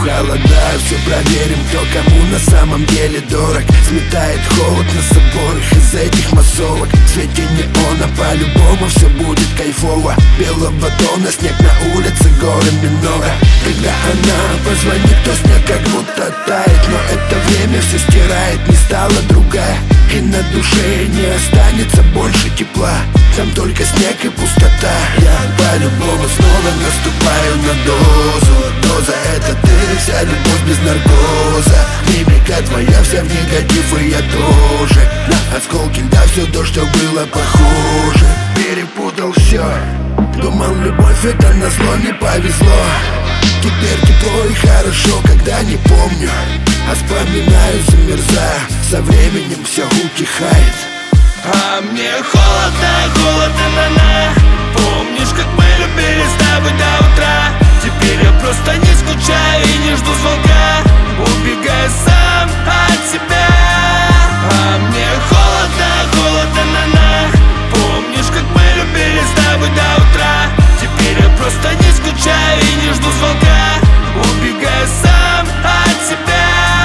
холода, все проверим, кто кому на самом деле дорог. Сметает холод нас обоих из этих массовок. В свете неона по-любому все будет кайфово. Белого тона снег на улице, горами много. Когда она позвонит, то снег как будто тает. Но это время все стирает, не стала другая. И на душе не останется больше тепла. Там только снег и пустота. Я по-любому снова наступаю на дозу. Доза — это ты, вся любовь без наркоза. Мимика твоя вся в негатив, и я тоже. На осколки льда все то, что было похоже. Перепутал все. Думал, любовь это назло, не повезло. Теперь тепло и хорошо, когда не помню, а вспоминаю, замерзаю. Со временем все утихает. А мне холодно, холодно, на-на. Помнишь, как мы любили с тобой до утра? Теперь я просто не скучаю и не жду звонка, убегаю сам от тебя. А мне холодно, холодно, на-на. Помнишь, как мы любили с тобой до утра? Теперь я просто не скучаю и не жду звонка, убегаю сам от тебя.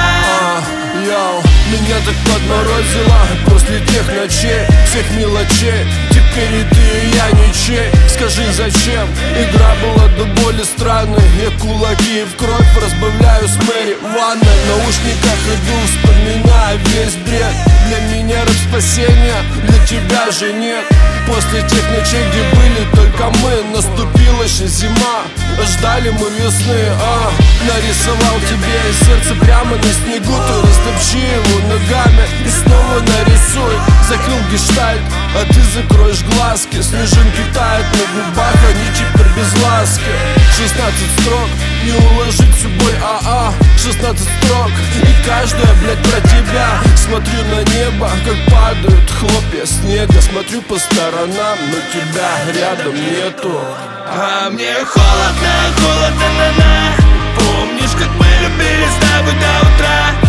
Меня так подморозило после тех ночей, всех мелочей. Теперь и ты, и я ничей. Скажи, зачем? Игра была до боли странной. Я кулаки в кровь разбавляю с Мэри в ванной. В наушниках иду, вспоминаю весь бред. Для меня рэп спасения, для тебя же нет. После тех ночей, где были только мы, наступила еще зима. Ждали мы весны, нарисовал тебе сердце прямо на снегу. Ты растопчи его ногами и снова нарисуй. Закрыл гештальт, а ты закроешь глазки. Снежинки тают на губах, они теперь без ласки. 16 строк, не уложить всю боль, 16 строк, и каждая, блядь, про тебя. Смотрю на небо, как падают хлопья снега. Смотрю по сторонам, но тебя рядом нету. А мне холодно, холодно, на-на. Помнишь, как мы любили с тобой до утра?